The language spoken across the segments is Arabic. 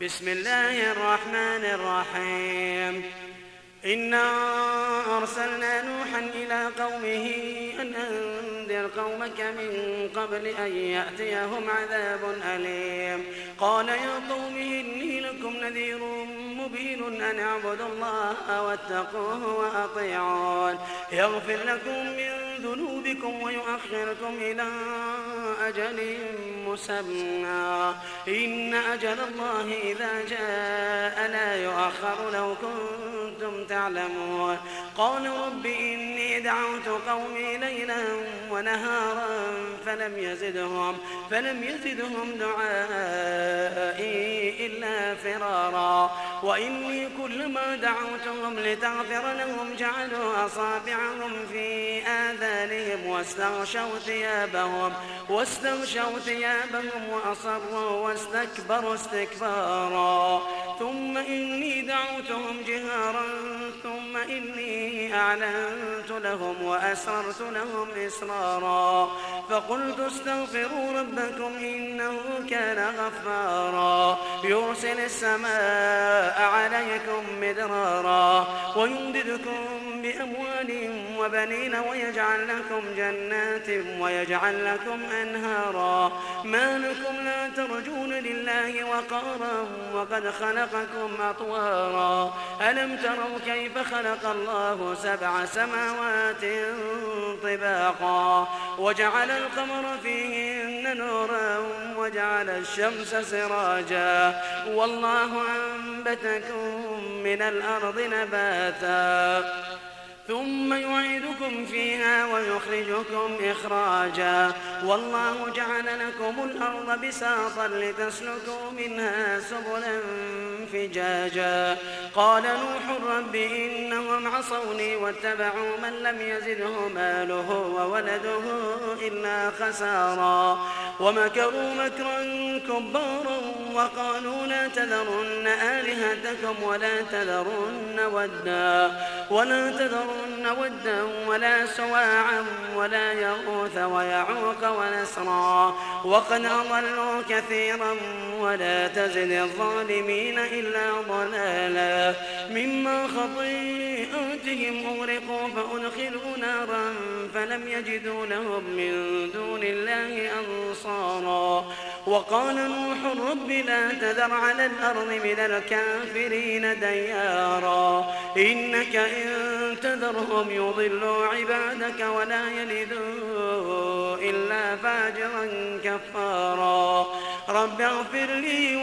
بسم الله الرحمن الرحيم. إنا أرسلنا نوحا إلى قومه أن أنذر قومك من قبل أن يأتيهم عذاب أليم. قال يا قوم إني لكم نذير مبين أن اعبدوا الله واتقوه وأطيعون يغفر لكم من ذنوبكم ويؤخركم إلى أجل مسمى إن أجل الله إذا جاء لا يؤخر لو كنتم تعلمون. قالوا رب إني دعوت قومي ليلا ونهارا فلم يزدهم دعائي إلا فرارا. وإني كلما دعوتهم لتغفر لهم جعلوا أصابعهم في آذانهم واستغشوا ثيابهم وأصروا واستكبروا استكبارا. ثم إني دعوتهم جهارا ثم إني أعلنت لهم وأسررت لهم إسرارا. فقلت استغفروا ربكم إنه كان غفارا يرسل السماء عليكم مدرارا ويمددكم بأموال وبنين ويجعل لكم جنات ويجعل لكم أنهارا. ما لكم لا ترجون لله وقارا وقد خلقكم أطوارا. ألم تروا كيف خلق الله 7 سماوات طباقا وجعل القمر فيهن نورا وجعل الشمس سراجا والله أنبتكم من الأرض نباتا ثم يعيدكم فيها ويخرجكم إخراجا. والله جعل لكم الأرض بساطا لتسلكوا منها سبلا فجاجا. قال نوح رب إنهم عصوني واتبعوا من لم يزده ماله وولده إلا خسارا. ومكروا مكرا كبارا وقالوا لا تذرن آلهتكم ولا تذرن ودا ولا سواعا ولا يغوث ويعوق ونسرا وقد أضلوا كثيرا ولا تزد الظالمين إلا ضلالا. مما خطيئاتهم أغرقوا فأدخلوا نارا فلم يجدوا لهم من دون الله أنصارا. وقال نوح رب لا تذر على الأرض من الكافرين ديارا إنك إن تذرهم يضلوا عبادك ولا يلدوا إلا فاجرا كفارا. رب اغفر لي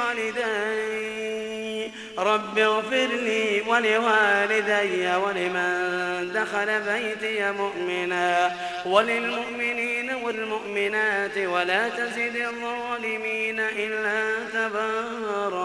ولوالدي ولمن دخل بيتي مؤمنا وللمؤمنين والمؤمنات ولا تزد الظالمين إلا تبارا.